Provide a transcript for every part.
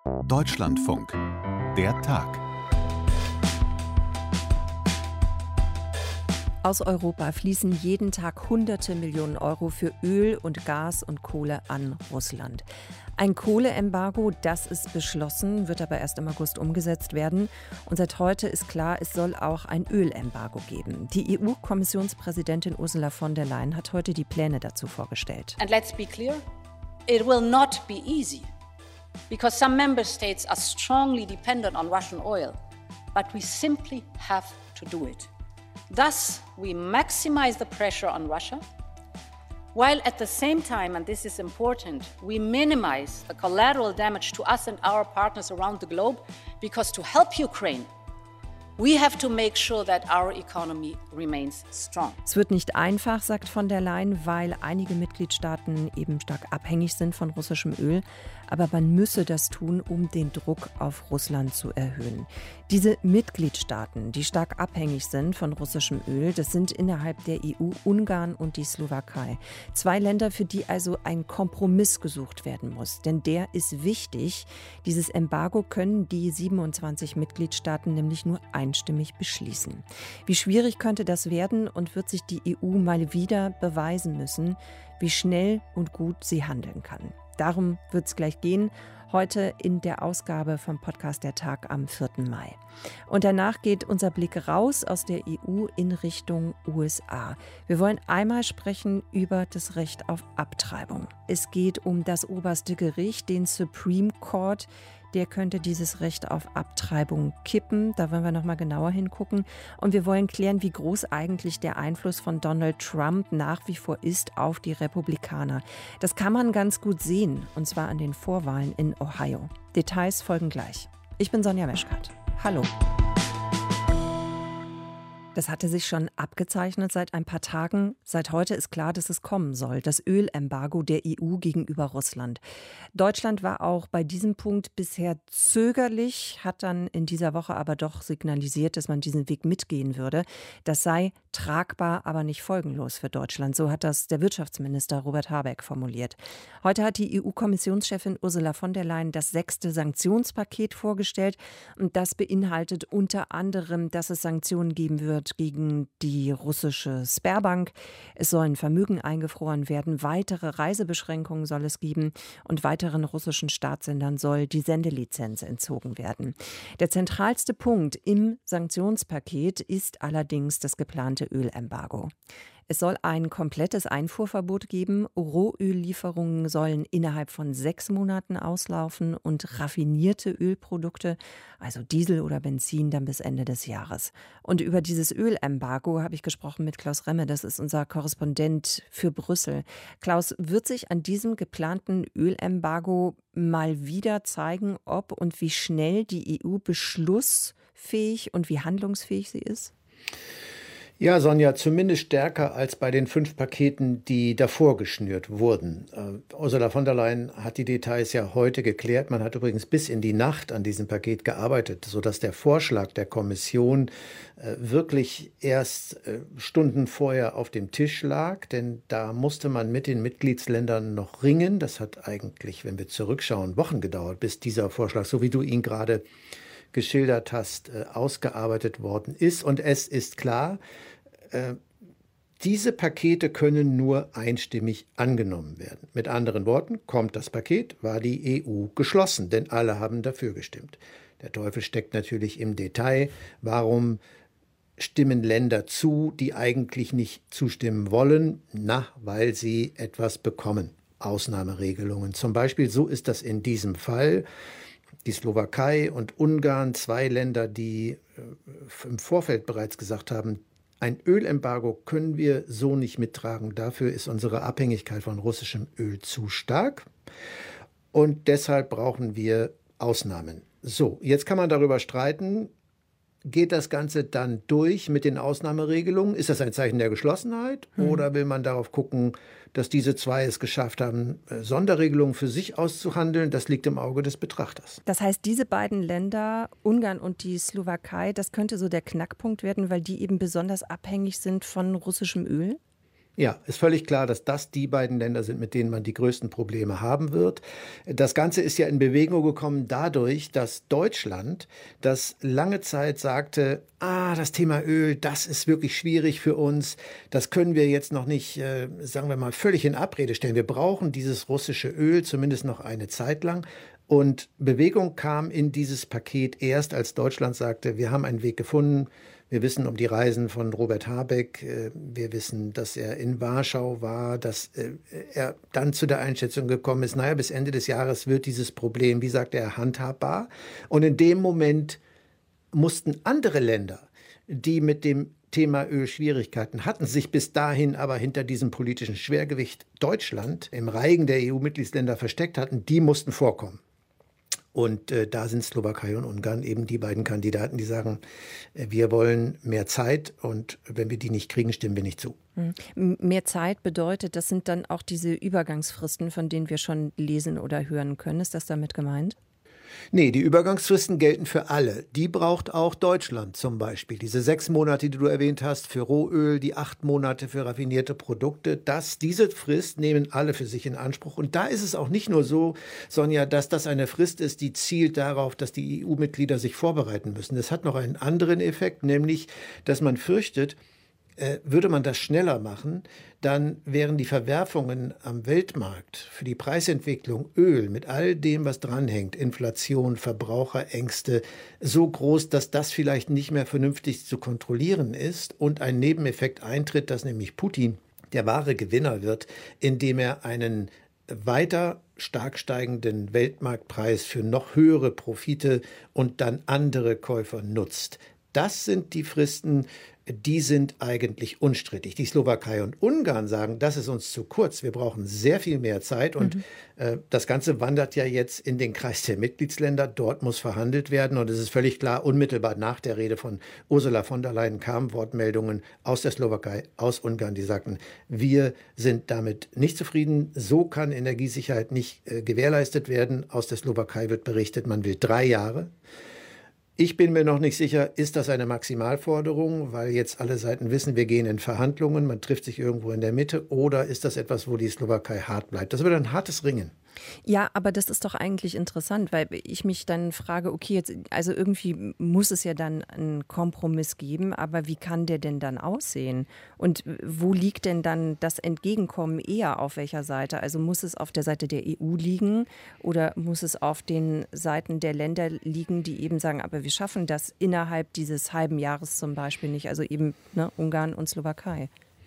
Deutschlandfunk. Der Tag. Aus Europa fließen jeden Tag Hunderte Millionen Euro für Öl und Gas und Kohle an Russland. Ein Kohleembargo, das ist beschlossen, wird aber erst im August umgesetzt werden. Und seit heute ist klar, es soll auch ein Ölembargo geben. Die EU-Kommissionspräsidentin Ursula von der Leyen hat heute die Pläne dazu vorgestellt. And let's be clear, it will not be easy, because some member states are strongly dependent on Russian oil, but we simply have to do it. Thus, we maximize the pressure on Russia, while at the same time, and this is important, we minimize the collateral damage to us and our partners around the globe, because to help Ukraine, we have to make sure that our economy remains strong. Es wird nicht einfach, sagt von der Leyen, weil einige Mitgliedstaaten eben stark abhängig sind von russischem Öl. Aber man müsse das tun, um den Druck auf Russland zu erhöhen. Diese Mitgliedstaaten, die stark abhängig sind von russischem Öl, das sind innerhalb der EU Ungarn und die Slowakei. Zwei Länder, für die also ein Kompromiss gesucht werden muss. Denn der ist wichtig. Dieses Embargo können die 27 Mitgliedstaaten nämlich nur einstimmig beschließen. Wie schwierig könnte das werden und wird sich die EU mal wieder beweisen müssen, wie schnell und gut sie handeln kann. Darum wird es gleich gehen, heute in der Ausgabe vom Podcast Der Tag am 4. Mai. Und danach geht unser Blick raus aus der EU in Richtung USA. Wir wollen einmal sprechen über das Recht auf Abtreibung. Es geht um das oberste Gericht, den Supreme Court. Der könnte dieses Recht auf Abtreibung kippen. Da wollen wir noch mal genauer hingucken. Und wir wollen klären, wie groß eigentlich der Einfluss von Donald Trump nach wie vor ist auf die Republikaner. Das kann man ganz gut sehen, und zwar an den Vorwahlen in Ohio. Details folgen gleich. Ich bin Sonja Meschkat. Hallo. Das hatte sich schon abgezeichnet seit ein paar Tagen. Seit heute ist klar, dass es kommen soll. Das Ölembargo der EU gegenüber Russland. Deutschland war auch bei diesem Punkt bisher zögerlich, hat dann in dieser Woche aber doch signalisiert, dass man diesen Weg mitgehen würde. Das sei tragbar, aber nicht folgenlos für Deutschland. So hat das der Wirtschaftsminister Robert Habeck formuliert. Heute hat die EU-Kommissionschefin Ursula von der Leyen das 6. Sanktionspaket vorgestellt. Und das beinhaltet unter anderem, dass es Sanktionen geben wird gegen die russische Sberbank. Es sollen Vermögen eingefroren werden, weitere Reisebeschränkungen soll es geben und weiteren russischen Staatssendern soll die Sendelizenz entzogen werden. Der zentralste Punkt im Sanktionspaket ist allerdings das geplante Ölembargo. Es soll ein komplettes Einfuhrverbot geben. Rohöllieferungen sollen innerhalb von 6 Monaten auslaufen und raffinierte Ölprodukte, also Diesel oder Benzin, dann bis Ende des Jahres. Und über dieses Ölembargo habe ich gesprochen mit Klaus Remme, das ist unser Korrespondent für Brüssel. Klaus, wird sich an diesem geplanten Ölembargo mal wieder zeigen, ob und wie schnell die EU beschlussfähig und wie handlungsfähig sie ist? Ja, Sonja, zumindest stärker als bei den 5 Paketen, die davor geschnürt wurden. Ursula von der Leyen hat die Details ja heute geklärt. Man hat übrigens bis in die Nacht an diesem Paket gearbeitet, sodass der Vorschlag der Kommission wirklich erst Stunden vorher auf dem Tisch lag. Denn da musste man mit den Mitgliedsländern noch ringen. Das hat eigentlich, wenn wir zurückschauen, Wochen gedauert, bis dieser Vorschlag, so wie du ihn gerade geschildert hast, ausgearbeitet worden ist. Und es ist klar, diese Pakete können nur einstimmig angenommen werden. Mit anderen Worten, kommt das Paket, war die EU geschlossen, denn alle haben dafür gestimmt. Der Teufel steckt natürlich im Detail. Warum stimmen Länder zu, die eigentlich nicht zustimmen wollen? Na, weil sie etwas bekommen. Ausnahmeregelungen. Zum Beispiel, so ist das in diesem Fall. Die Slowakei und Ungarn, 2 Länder, die im Vorfeld bereits gesagt haben, ein Ölembargo können wir so nicht mittragen. Dafür ist unsere Abhängigkeit von russischem Öl zu stark. Und deshalb brauchen wir Ausnahmen. So, jetzt kann man darüber streiten, geht das Ganze dann durch mit den Ausnahmeregelungen? Ist das ein Zeichen der Geschlossenheit? Oder will man darauf gucken, dass diese 2 es geschafft haben, Sonderregelungen für sich auszuhandeln? Das liegt im Auge des Betrachters. Das heißt, diese beiden Länder, Ungarn und die Slowakei, das könnte so der Knackpunkt werden, weil die eben besonders abhängig sind von russischem Öl? Ja, ist völlig klar, dass das die beiden Länder sind, mit denen man die größten Probleme haben wird. Das Ganze ist ja in Bewegung gekommen dadurch, dass Deutschland, das lange Zeit sagte, das Thema Öl, das ist wirklich schwierig für uns. Das können wir jetzt noch nicht, sagen wir mal, völlig in Abrede stellen. Wir brauchen dieses russische Öl zumindest noch eine Zeit lang. Und Bewegung kam in dieses Paket erst, als Deutschland sagte, wir haben einen Weg gefunden. Wir wissen um die Reisen von Robert Habeck. Wir wissen, dass er in Warschau war, dass er dann zu der Einschätzung gekommen ist, bis Ende des Jahres wird dieses Problem, wie sagt er, handhabbar. Und in dem Moment mussten andere Länder, die mit dem Thema Öl Schwierigkeiten hatten, sich bis dahin aber hinter diesem politischen Schwergewicht Deutschland im Reigen der EU-Mitgliedsländer versteckt hatten, die mussten vorkommen. Und da sind Slowakei und Ungarn eben die beiden Kandidaten, die sagen, wir wollen mehr Zeit und wenn wir die nicht kriegen, stimmen wir nicht zu. Mehr Zeit bedeutet, das sind dann auch diese Übergangsfristen, von denen wir schon lesen oder hören können. Ist das damit gemeint? Nee, die Übergangsfristen gelten für alle. Die braucht auch Deutschland zum Beispiel. Diese 6 Monate, die du erwähnt hast, für Rohöl, die 8 Monate für raffinierte Produkte, diese Frist nehmen alle für sich in Anspruch. Und da ist es auch nicht nur so, Sonja, dass das eine Frist ist, die zielt darauf, dass die EU-Mitglieder sich vorbereiten müssen. Das hat noch einen anderen Effekt, nämlich, dass man fürchtet, würde man das schneller machen, dann wären die Verwerfungen am Weltmarkt für die Preisentwicklung Öl mit all dem, was dranhängt, Inflation, Verbraucherängste, so groß, dass das vielleicht nicht mehr vernünftig zu kontrollieren ist und ein Nebeneffekt eintritt, dass nämlich Putin der wahre Gewinner wird, indem er einen weiter stark steigenden Weltmarktpreis für noch höhere Profite und dann andere Käufer nutzt. Das sind die Fristen, die sind eigentlich unstrittig. Die Slowakei und Ungarn sagen, das ist uns zu kurz, wir brauchen sehr viel mehr Zeit und das Ganze wandert ja jetzt in den Kreis der Mitgliedsländer, dort muss verhandelt werden und es ist völlig klar, unmittelbar nach der Rede von Ursula von der Leyen kamen Wortmeldungen aus der Slowakei, aus Ungarn, die sagten, wir sind damit nicht zufrieden, so kann Energiesicherheit nicht gewährleistet werden. Aus der Slowakei wird berichtet, man will 3 Jahre. Ich bin mir noch nicht sicher, ist das eine Maximalforderung, weil jetzt alle Seiten wissen, wir gehen in Verhandlungen, man trifft sich irgendwo in der Mitte, oder ist das etwas, wo die Slowakei hart bleibt? Das wird ein hartes Ringen. Ja, aber das ist doch eigentlich interessant, weil ich mich dann frage, okay, jetzt, also irgendwie muss es ja dann einen Kompromiss geben, aber wie kann der denn dann aussehen? Und wo liegt denn dann das Entgegenkommen eher auf welcher Seite? Also muss es auf der Seite der EU liegen oder muss es auf den Seiten der Länder liegen, die eben sagen, aber wir schaffen das innerhalb dieses halben Jahres zum Beispiel nicht, also eben Ungarn und Slowakei?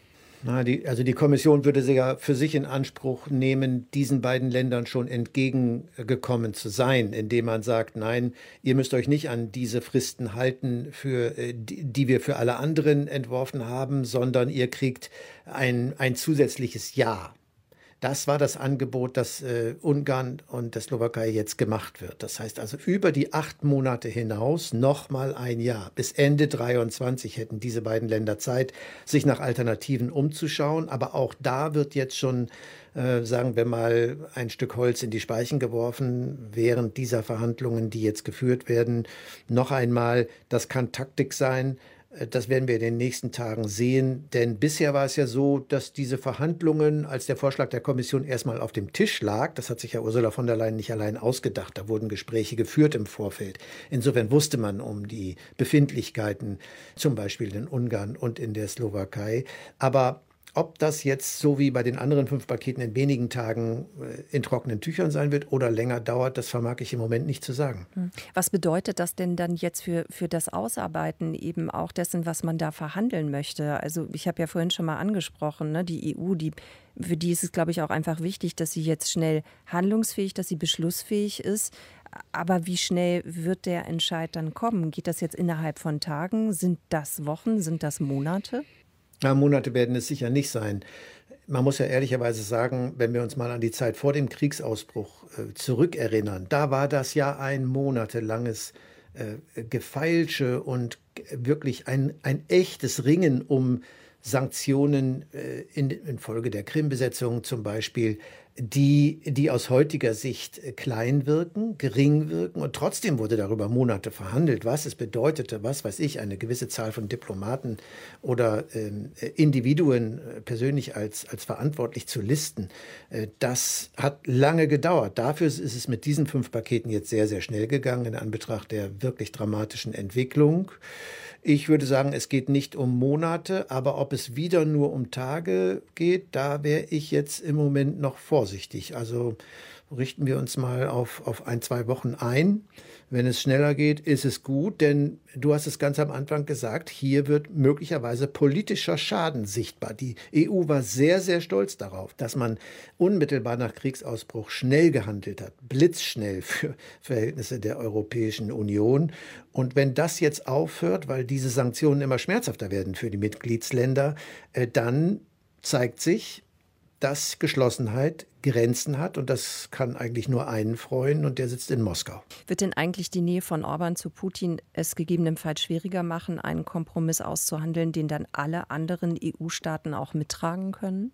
Die Kommission würde ja für sich in Anspruch nehmen, diesen beiden Ländern schon entgegengekommen zu sein, indem man sagt, nein, ihr müsst euch nicht an diese Fristen halten, die wir für alle anderen entworfen haben, sondern ihr kriegt ein zusätzliches Jahr. Das war das Angebot, das Ungarn und der Slowakei jetzt gemacht wird. Das heißt also über die 8 Monate hinaus nochmal ein Jahr. Bis Ende 2023 hätten diese beiden Länder Zeit, sich nach Alternativen umzuschauen. Aber auch da wird jetzt schon, sagen wir mal, ein Stück Holz in die Speichen geworfen während dieser Verhandlungen, die jetzt geführt werden. Noch einmal, das kann Taktik sein. Das werden wir in den nächsten Tagen sehen, denn bisher war es ja so, dass diese Verhandlungen, als der Vorschlag der Kommission erstmal auf dem Tisch lag, das hat sich ja Ursula von der Leyen nicht allein ausgedacht, da wurden Gespräche geführt im Vorfeld. Insofern wusste man um die Befindlichkeiten, zum Beispiel in Ungarn und in der Slowakei. Aber ob das jetzt so wie bei den anderen 5 Paketen in wenigen Tagen in trockenen Tüchern sein wird oder länger dauert, das vermag ich im Moment nicht zu sagen. Was bedeutet das denn dann jetzt für das Ausarbeiten eben auch dessen, was man da verhandeln möchte? Also ich habe ja vorhin schon mal angesprochen, ne, die EU, für die ist es, glaube ich, auch einfach wichtig, dass sie jetzt schnell handlungsfähig, dass sie beschlussfähig ist. Aber wie schnell wird der Entscheid dann kommen? Geht das jetzt innerhalb von Tagen? Sind das Wochen? Sind das Monate? Monate werden es sicher nicht sein. Man muss ja ehrlicherweise sagen, wenn wir uns mal an die Zeit vor dem Kriegsausbruch zurückerinnern, da war das ja ein monatelanges Gefeilsche und wirklich ein echtes Ringen um Sanktionen infolge der Krim-Besetzung zum Beispiel. die aus heutiger Sicht klein wirken, gering wirken. Und trotzdem wurde darüber Monate verhandelt, was es bedeutete, was weiß ich, eine gewisse Zahl von Diplomaten oder Individuen persönlich als verantwortlich zu listen. Das hat lange gedauert. Dafür ist es mit diesen 5 Paketen jetzt sehr, sehr schnell gegangen in Anbetracht der wirklich dramatischen Entwicklung. Ich würde sagen, es geht nicht um Monate, aber ob es wieder nur um Tage geht, da wäre ich jetzt im Moment noch vorsichtig. Also richten wir uns mal auf 1-2 Wochen ein. Wenn es schneller geht, ist es gut, denn du hast es ganz am Anfang gesagt, hier wird möglicherweise politischer Schaden sichtbar. Die EU war sehr, sehr stolz darauf, dass man unmittelbar nach Kriegsausbruch schnell gehandelt hat, blitzschnell für Verhältnisse der Europäischen Union. Und wenn das jetzt aufhört, weil diese Sanktionen immer schmerzhafter werden für die Mitgliedsländer, dann zeigt sich, dass Geschlossenheit Grenzen hat und das kann eigentlich nur einen freuen und der sitzt in Moskau. Wird denn eigentlich die Nähe von Orban zu Putin es gegebenenfalls schwieriger machen, einen Kompromiss auszuhandeln, den dann alle anderen EU-Staaten auch mittragen können?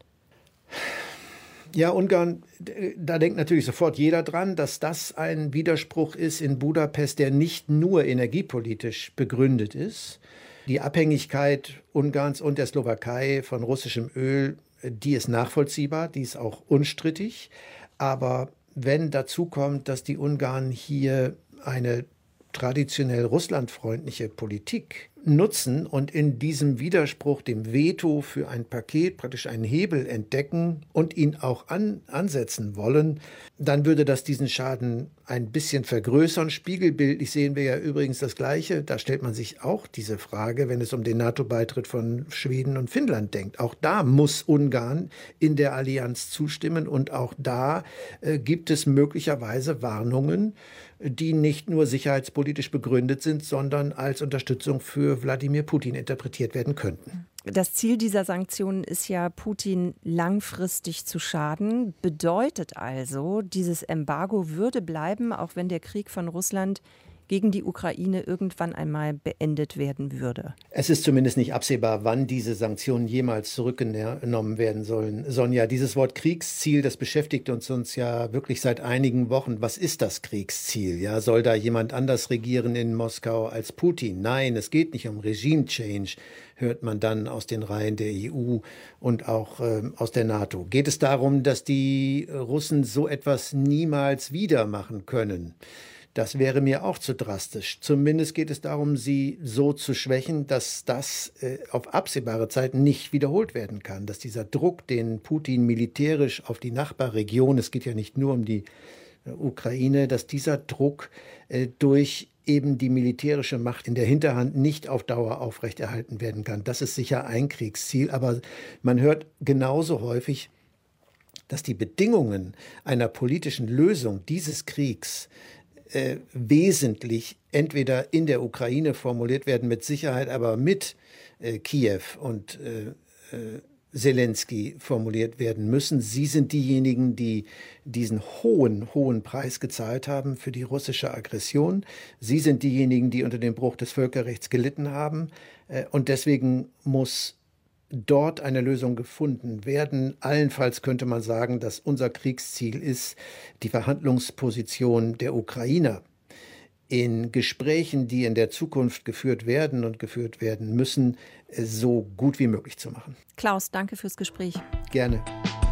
Ja, Ungarn, da denkt natürlich sofort jeder dran, dass das ein Widerspruch ist in Budapest, der nicht nur energiepolitisch begründet ist. Die Abhängigkeit Ungarns und der Slowakei von russischem Öl, die ist nachvollziehbar, die ist auch unstrittig. Aber wenn dazu kommt, dass die Ungarn hier eine traditionell russlandfreundliche Politik nutzen und in diesem Widerspruch, dem Veto für ein Paket, praktisch einen Hebel entdecken und ihn auch ansetzen wollen, dann würde das diesen Schaden ein bisschen vergrößern. Spiegelbildlich sehen wir ja übrigens das Gleiche. Da stellt man sich auch diese Frage, wenn es um den NATO-Beitritt von Schweden und Finnland denkt. Auch da muss Ungarn in der Allianz zustimmen und auch da gibt es möglicherweise Warnungen, die nicht nur sicherheitspolitisch begründet sind, sondern als Unterstützung für Wladimir Putin interpretiert werden könnten. Das Ziel dieser Sanktionen ist ja, Putin langfristig zu schaden. Bedeutet also, dieses Embargo würde bleiben, auch wenn der Krieg von Russland gegen die Ukraine irgendwann einmal beendet werden würde. Es ist zumindest nicht absehbar, wann diese Sanktionen jemals zurückgenommen werden sollen. Sonja, dieses Wort Kriegsziel, das beschäftigt uns ja wirklich seit einigen Wochen. Was ist das Kriegsziel? Ja, soll da jemand anders regieren in Moskau als Putin? Nein, es geht nicht um Regime-Change, hört man dann aus den Reihen der EU und auch aus der NATO. Geht es darum, dass die Russen so etwas niemals wieder machen können? Das wäre mir auch zu drastisch. Zumindest geht es darum, sie so zu schwächen, dass das auf absehbare Zeit nicht wiederholt werden kann. Dass dieser Druck, den Putin militärisch auf die Nachbarregion, es geht ja nicht nur um die Ukraine, dass dieser Druck durch eben die militärische Macht in der Hinterhand nicht auf Dauer aufrechterhalten werden kann. Das ist sicher ein Kriegsziel, aber man hört genauso häufig, dass die Bedingungen einer politischen Lösung dieses Kriegs wesentlich entweder in der Ukraine formuliert werden, mit Sicherheit aber mit Kiew und Zelensky formuliert werden müssen. Sie sind diejenigen, die diesen hohen Preis gezahlt haben für die russische Aggression. Sie sind diejenigen, die unter dem Bruch des Völkerrechts gelitten haben. Und deswegen muss dort eine Lösung gefunden werden. Allenfalls könnte man sagen, dass unser Kriegsziel ist, die Verhandlungsposition der Ukrainer in Gesprächen, die in der Zukunft geführt werden und geführt werden müssen, so gut wie möglich zu machen. Klaus, danke fürs Gespräch. Gerne.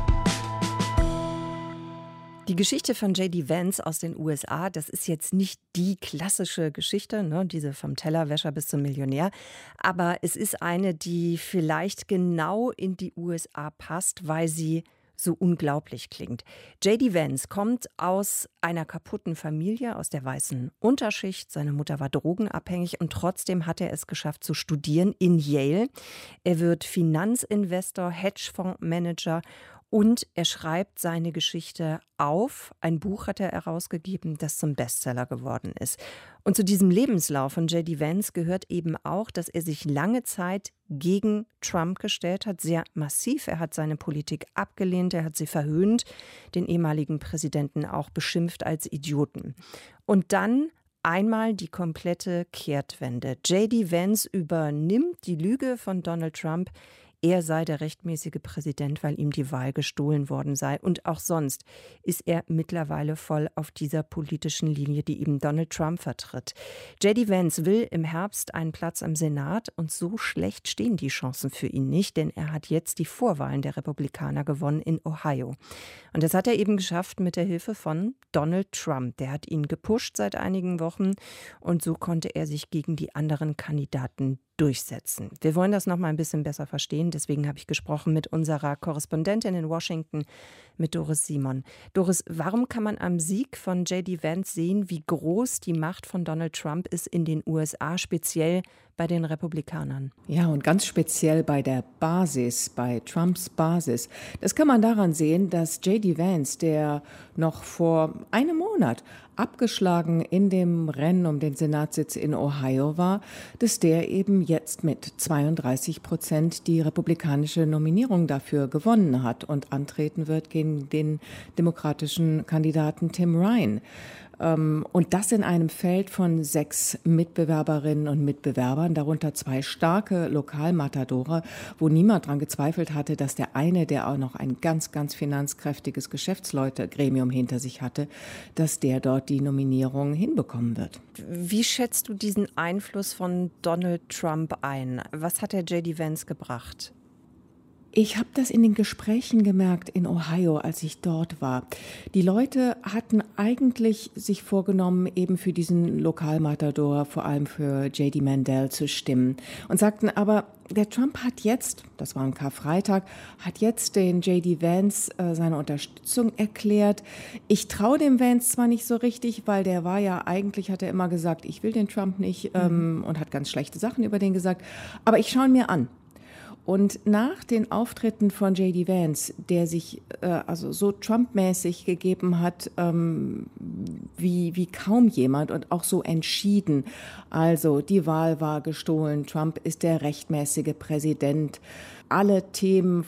Die Geschichte von J.D. Vance aus den USA, das ist jetzt nicht die klassische Geschichte, ne, diese vom Tellerwäscher bis zum Millionär. Aber es ist eine, die vielleicht genau in die USA passt, weil sie so unglaublich klingt. J.D. Vance kommt aus einer kaputten Familie, aus der weißen Unterschicht. Seine Mutter war drogenabhängig und trotzdem hat er es geschafft zu studieren in Yale. Er wird Finanzinvestor, Hedgefondsmanager und er schreibt seine Geschichte auf. Ein Buch hat er herausgegeben, das zum Bestseller geworden ist. Und zu diesem Lebenslauf von J.D. Vance gehört eben auch, dass er sich lange Zeit gegen Trump gestellt hat, sehr massiv. Er hat seine Politik abgelehnt, er hat sie verhöhnt, den ehemaligen Präsidenten auch beschimpft als Idioten. Und dann einmal die komplette Kehrtwende. J.D. Vance übernimmt die Lüge von Donald Trump er sei der rechtmäßige Präsident, weil ihm die Wahl gestohlen worden sei. Und auch sonst ist er mittlerweile voll auf dieser politischen Linie, die eben Donald Trump vertritt. J.D. Vance will im Herbst einen Platz im Senat und so schlecht stehen die Chancen für ihn nicht, denn er hat jetzt die Vorwahlen der Republikaner gewonnen in Ohio. Und das hat er eben geschafft mit der Hilfe von Donald Trump. Der hat ihn gepusht seit einigen Wochen und so konnte er sich gegen die anderen Kandidaten durchsetzen. Wir wollen das noch mal ein bisschen besser verstehen. Deswegen habe ich gesprochen mit unserer Korrespondentin in Washington, mit Doris Simon. Doris, warum kann man am Sieg von J.D. Vance sehen, wie groß die Macht von Donald Trump ist in den USA, speziell bei den Republikanern? Ja, und ganz speziell bei der Basis, bei Trumps Basis. Das kann man daran sehen, dass J.D. Vance, der noch vor einem Monat abgeschlagen in dem Rennen um den Senatssitz in Ohio war, dass der eben jetzt mit 32% die republikanische Nominierung dafür gewonnen hat und antreten wird gegen den demokratischen Kandidaten Tim Ryan. Und das in einem Feld von 6 Mitbewerberinnen und Mitbewerbern, darunter 2 starke Lokalmatadore, wo niemand daran gezweifelt hatte, dass der eine, der auch noch ein ganz, ganz finanzkräftiges Geschäftsleutegremium hinter sich hatte, dass der dort die Nominierung hinbekommen wird. Wie schätzt du diesen Einfluss von Donald Trump ein? Was hat der J.D. Vance gebracht? Ich habe das in den Gesprächen gemerkt in Ohio, als ich dort war. Die Leute hatten eigentlich sich vorgenommen, eben für diesen Lokalmatador, vor allem für J.D. Mandel zu stimmen und sagten aber, der Trump hat jetzt, das war am Karfreitag, hat jetzt den J.D. Vance seine Unterstützung erklärt. Ich traue dem Vance zwar nicht so richtig, weil der war ja eigentlich, hat er immer gesagt, ich will den Trump nicht und hat ganz schlechte Sachen über den gesagt, aber ich schaue ihn mir an. Und nach den Auftritten von J.D. Vance, der sich also so Trump-mäßig gegeben hat, wie kaum jemand und auch so entschieden, also die Wahl war gestohlen, Trump ist der rechtmäßige Präsident, alle Themen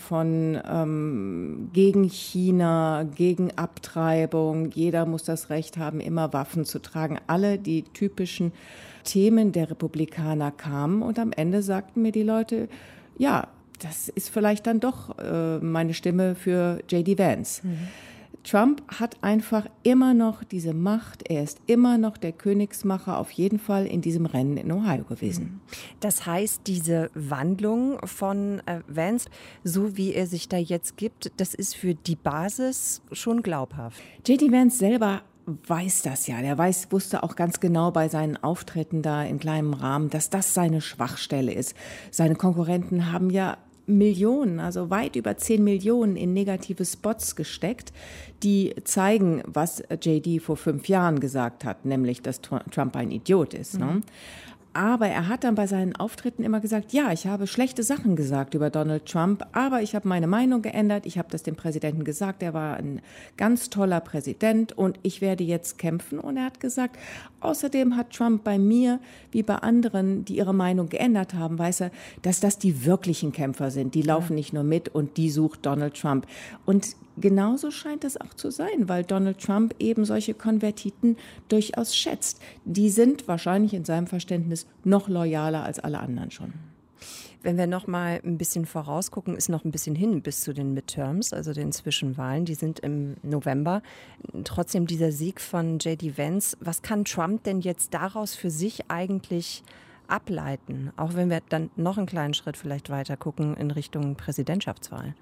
von gegen China, gegen Abtreibung, jeder muss das Recht haben, immer Waffen zu tragen, alle die typischen Themen der Republikaner kamen und am Ende sagten mir die Leute, ja, das ist vielleicht dann doch meine Stimme für J.D. Vance. Trump hat einfach immer noch diese Macht. Er ist immer noch der Königsmacher, auf jeden Fall in diesem Rennen in Ohio gewesen. Das heißt, diese Wandlung von Vance, so wie er sich da jetzt gibt, das ist für die Basis schon glaubhaft. J.D. Vance selber weiß das ja. Der wusste auch ganz genau bei seinen Auftritten da in kleinem Rahmen, dass das seine Schwachstelle ist. Seine Konkurrenten haben ja Millionen, also weit über 10 Millionen in negative Spots gesteckt, die zeigen, was J.D. vor 5 Jahren gesagt hat, nämlich, dass Trump ein Idiot ist. Ne? Aber er hat dann bei seinen Auftritten immer gesagt, ja, ich habe schlechte Sachen gesagt über Donald Trump, aber ich habe meine Meinung geändert, ich habe das dem Präsidenten gesagt, er war ein ganz toller Präsident und ich werde jetzt kämpfen. Und er hat gesagt, außerdem hat Trump bei mir, wie bei anderen, die ihre Meinung geändert haben, weiß er, dass das die wirklichen Kämpfer sind, die laufen nicht nur mit und die sucht Donald Trump. Und genauso scheint es auch zu sein, weil Donald Trump eben solche Konvertiten durchaus schätzt. Die sind wahrscheinlich in seinem Verständnis noch loyaler als alle anderen schon. Wenn wir noch mal ein bisschen vorausgucken, ist noch ein bisschen hin bis zu den Midterms, also den Zwischenwahlen. Die sind im November. Trotzdem dieser Sieg von J.D. Vance. Was kann Trump denn jetzt daraus für sich eigentlich ableiten? Auch wenn wir dann noch einen kleinen Schritt vielleicht weiter gucken in Richtung Präsidentschaftswahl.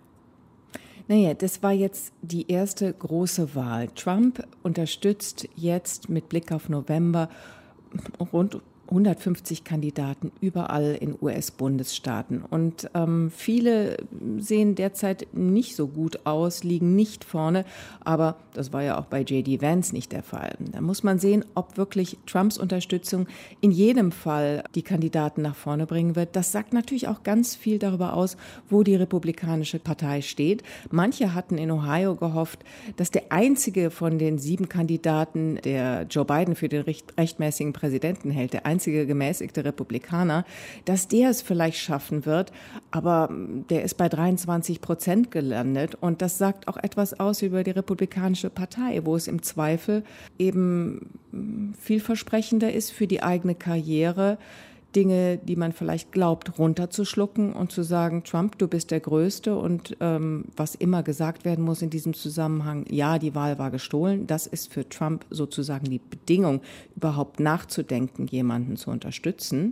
Naja, das war jetzt die erste große Wahl. Trump unterstützt jetzt mit Blick auf November rund 150 Kandidaten überall in US-Bundesstaaten. Und viele sehen derzeit nicht so gut aus, liegen nicht vorne. Aber das war ja auch bei J.D. Vance nicht der Fall. Da muss man sehen, ob wirklich Trumps Unterstützung in jedem Fall die Kandidaten nach vorne bringen wird. Das sagt natürlich auch ganz viel darüber aus, wo die Republikanische Partei steht. Manche hatten in Ohio gehofft, dass der einzige von den 7 Kandidaten, der Joe Biden für den rechtmäßigen Präsidenten hält, der einzige gemäßigte Republikaner, dass der es vielleicht schaffen wird, aber der ist bei 23% gelandet und das sagt auch etwas aus über die Republikanische Partei, wo es im Zweifel eben vielversprechender ist für die eigene Karriere, Dinge, die man vielleicht glaubt, runterzuschlucken und zu sagen, Trump, du bist der Größte und was immer gesagt werden muss in diesem Zusammenhang, ja, die Wahl war gestohlen, das ist für Trump sozusagen die Bedingung, überhaupt nachzudenken, jemanden zu unterstützen,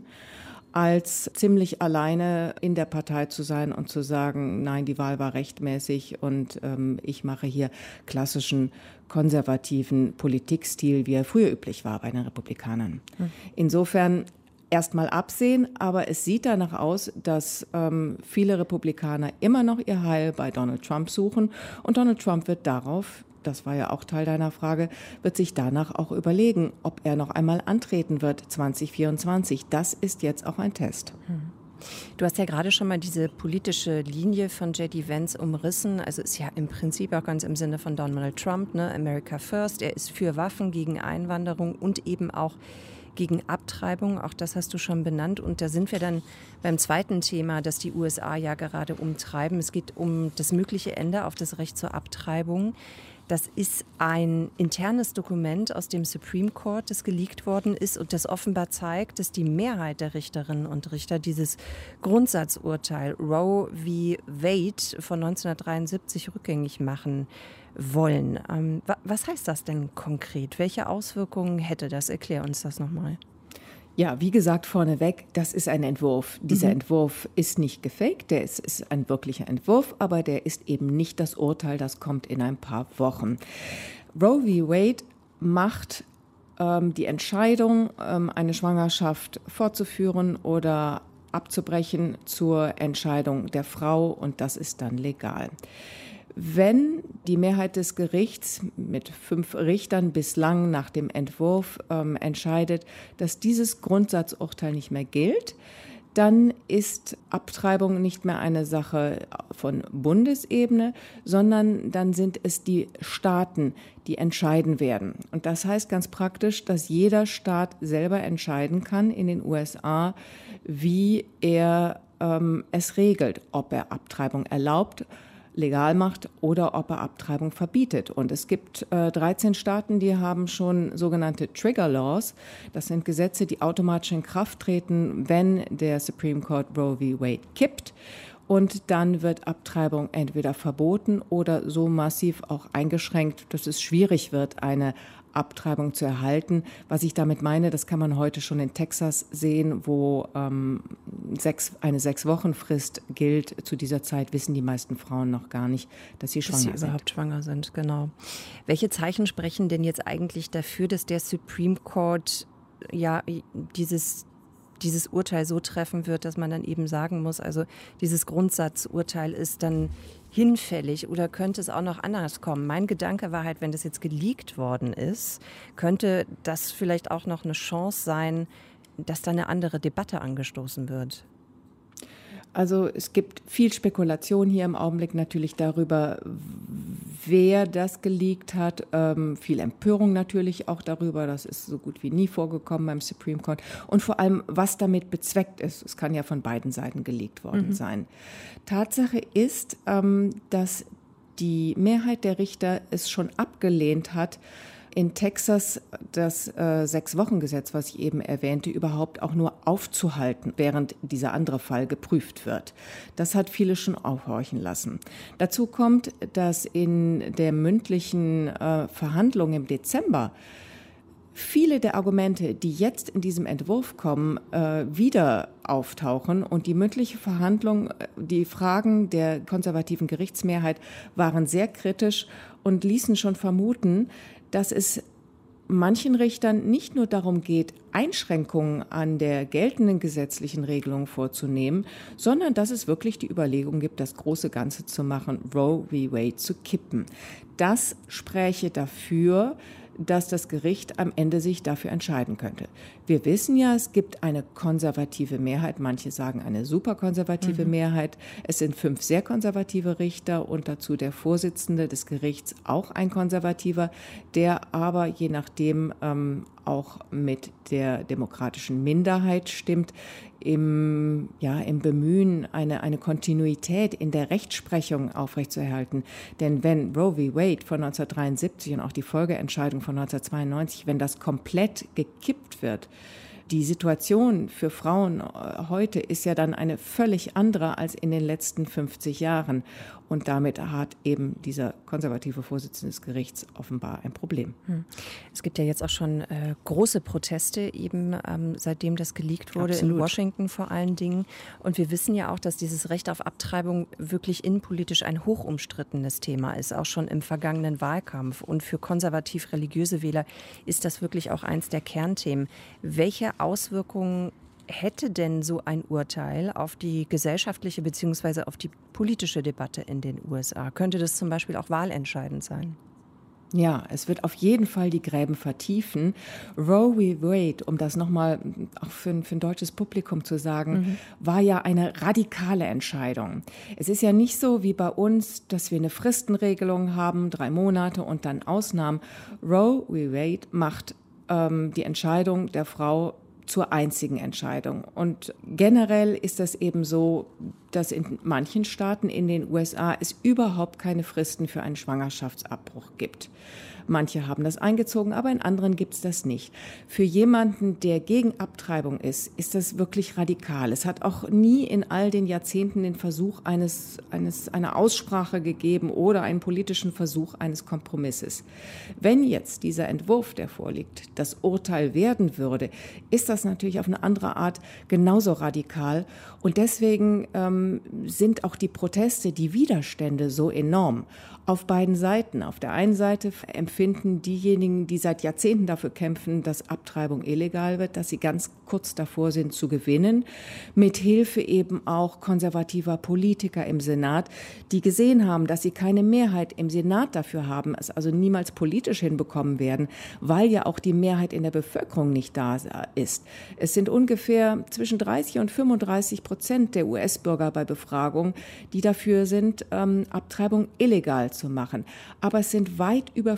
als ziemlich alleine in der Partei zu sein und zu sagen, nein, die Wahl war rechtmäßig und ich mache hier klassischen konservativen Politikstil, wie er früher üblich war bei den Republikanern. Insofern erstmal absehen, aber es sieht danach aus, dass viele Republikaner immer noch ihr Heil bei Donald Trump suchen und Donald Trump wird darauf, das war ja auch Teil deiner Frage, wird sich danach auch überlegen, ob er noch einmal antreten wird 2024. Das ist jetzt auch ein Test. Du hast ja gerade schon mal diese politische Linie von J.D. Vance umrissen. Also ist ja im Prinzip auch ganz im Sinne von Donald Trump, ne? America First. Er ist für Waffen gegen Einwanderung und eben auch gegen Abtreibung, auch das hast du schon benannt. Und da sind wir dann beim zweiten Thema, das die USA ja gerade umtreiben. Es geht um das mögliche Ende auf das Recht zur Abtreibung. Das ist ein internes Dokument aus dem Supreme Court, das geleakt worden ist und das offenbar zeigt, dass die Mehrheit der Richterinnen und Richter dieses Grundsatzurteil Roe v. Wade von 1973 rückgängig machen wollen. Was heißt das denn konkret? Welche Auswirkungen hätte das? Erklär uns das nochmal. Ja, wie gesagt, vorneweg, das ist ein Entwurf. Dieser Entwurf ist nicht gefaked, der ist ein wirklicher Entwurf, aber der ist eben nicht das Urteil, das kommt in ein paar Wochen. Roe v. Wade macht die Entscheidung, eine Schwangerschaft fortzuführen oder abzubrechen zur Entscheidung der Frau und das ist dann legal. Wenn die Mehrheit des Gerichts mit 5 Richtern bislang nach dem Entwurf entscheidet, dass dieses Grundsatzurteil nicht mehr gilt, dann ist Abtreibung nicht mehr eine Sache von Bundesebene, sondern dann sind es die Staaten, die entscheiden werden. Und das heißt ganz praktisch, dass jeder Staat selber entscheiden kann in den USA, wie er es regelt, ob er Abtreibung erlaubt, legal macht oder ob er Abtreibung verbietet. Und es gibt 13 Staaten, die haben schon sogenannte Trigger Laws. Das sind Gesetze, die automatisch in Kraft treten, wenn der Supreme Court Roe v. Wade kippt. Und dann wird Abtreibung entweder verboten oder so massiv auch eingeschränkt, dass es schwierig wird, eine Abtreibung zu erhalten. Was ich damit meine, das kann man heute schon in Texas sehen, wo eine 6-Wochen-Frist gilt. Zu dieser Zeit wissen die meisten Frauen noch gar nicht, dass sie überhaupt schwanger sind. Genau. Welche Zeichen sprechen denn jetzt eigentlich dafür, dass der Supreme Court ja dieses Urteil so treffen wird, dass man dann eben sagen muss, also dieses Grundsatzurteil ist dann hinfällig oder könnte es auch noch anders kommen? Mein Gedanke war halt, wenn das jetzt geleakt worden ist, könnte das vielleicht auch noch eine Chance sein, dass da eine andere Debatte angestoßen wird. Also es gibt viel Spekulation hier im Augenblick natürlich darüber, wer das geleakt hat. Viel Empörung natürlich auch darüber. Das ist so gut wie nie vorgekommen beim Supreme Court. Und vor allem, was damit bezweckt ist. Es kann ja von beiden Seiten geleakt worden sein. Tatsache ist, dass die Mehrheit der Richter es schon abgelehnt hat, in Texas das 6-Wochen-Gesetz, was ich eben erwähnte, überhaupt auch nur aufzuhalten, während dieser andere Fall geprüft wird. Das hat viele schon aufhorchen lassen. Dazu kommt, dass in der mündlichen Verhandlung im Dezember viele der Argumente, die jetzt in diesem Entwurf kommen, wieder auftauchen. Und die mündliche Verhandlung, die Fragen der konservativen Gerichtsmehrheit waren sehr kritisch und ließen schon vermuten, dass es manchen Richtern nicht nur darum geht, Einschränkungen an der geltenden gesetzlichen Regelung vorzunehmen, sondern dass es wirklich die Überlegung gibt, das große Ganze zu machen, Roe v. Wade zu kippen. Das spräche dafür, dass das Gericht am Ende sich dafür entscheiden könnte. Wir wissen ja, es gibt eine konservative Mehrheit, manche sagen eine superkonservative Mehrheit. Es sind 5 sehr konservative Richter und dazu der Vorsitzende des Gerichts, auch ein Konservativer, der aber je nachdem auch mit der demokratischen Minderheit stimmt, im Bemühen, eine Kontinuität in der Rechtsprechung aufrechtzuerhalten. Denn wenn Roe v. Wade von 1973 und auch die Folgeentscheidung von 1992, wenn das komplett gekippt wird, Die Situation für Frauen heute ist ja dann eine völlig andere als in den letzten 50 Jahren. Und damit hat eben dieser konservative Vorsitzende des Gerichts offenbar ein Problem. Es gibt ja jetzt auch schon große Proteste, eben seitdem das geleakt wurde, Absolut. in Washington vor allen Dingen. Und wir wissen ja auch, dass dieses Recht auf Abtreibung wirklich innenpolitisch ein hochumstrittenes Thema ist, auch schon im vergangenen Wahlkampf. Und für konservativ-religiöse Wähler ist das wirklich auch eins der Kernthemen. Welche Auswirkungen hätte denn so ein Urteil auf die gesellschaftliche bzw. auf die politische Debatte in den USA? Könnte das zum Beispiel auch wahlentscheidend sein? Ja, es wird auf jeden Fall die Gräben vertiefen. Roe v. Wade, um das nochmal auch für ein deutsches Publikum zu sagen, war ja eine radikale Entscheidung. Es ist ja nicht so wie bei uns, dass wir eine Fristenregelung haben, 3 Monate und dann Ausnahmen. Roe v. Wade macht die Entscheidung der Frau zur einzigen Entscheidung. Und generell ist das eben so, dass in manchen Staaten in den USA es überhaupt keine Fristen für einen Schwangerschaftsabbruch gibt. Manche haben das eingezogen, aber in anderen gibt es das nicht. Für jemanden, der gegen Abtreibung ist das wirklich radikal. Es hat auch nie in all den Jahrzehnten den Versuch einer Aussprache gegeben oder einen politischen Versuch eines Kompromisses. Wenn jetzt dieser Entwurf, der vorliegt, das Urteil werden würde, ist das natürlich auf eine andere Art genauso radikal. Und deswegen sind auch die Proteste, die Widerstände so enorm. Auf beiden Seiten. Auf der einen Seite empfinden diejenigen, die seit Jahrzehnten dafür kämpfen, dass Abtreibung illegal wird, dass sie ganz kurz davor sind zu gewinnen, mit Hilfe eben auch konservativer Politiker im Senat, die gesehen haben, dass sie keine Mehrheit im Senat dafür haben, es also niemals politisch hinbekommen werden, weil ja auch die Mehrheit in der Bevölkerung nicht da ist. Es sind ungefähr zwischen 30 und 35% der US-Bürger bei Befragung, die dafür sind, Abtreibung illegal zu machen. Aber es sind weit über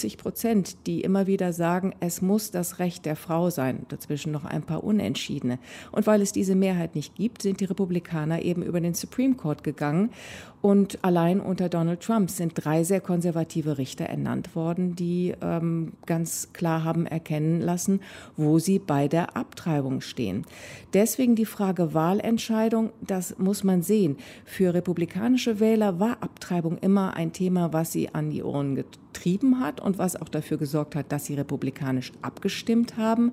50%, die immer wieder sagen, es muss das Recht der Frau sein. Dazwischen noch ein paar Unentschiedene. Und weil es diese Mehrheit nicht gibt, sind die Republikaner eben über den Supreme Court gegangen. Und allein unter Donald Trump sind 3 sehr konservative Richter ernannt worden, die ganz klar haben erkennen lassen, wo sie bei der Abtreibung stehen. Deswegen die Frage Wahlentscheidung, das muss man sehen. Für republikanische Wähler war Abtreibung immer ein Thema, was sie an die Ohren getrieben hat und was auch dafür gesorgt hat, dass sie republikanisch abgestimmt haben.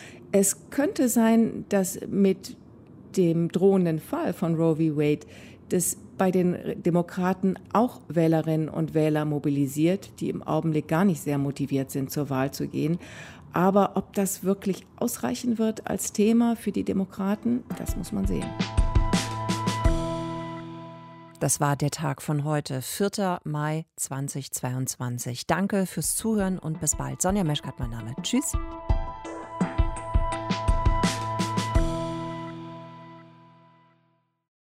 Es könnte sein, dass mit dem drohenden Fall von Roe v. Wade das bei den Demokraten auch Wählerinnen und Wähler mobilisiert, die im Augenblick gar nicht sehr motiviert sind, zur Wahl zu gehen. Aber ob das wirklich ausreichen wird als Thema für die Demokraten, das muss man sehen. Das war der Tag von heute, 4. Mai 2022. Danke fürs Zuhören und bis bald. Sonja Meschkat, mein Name. Tschüss.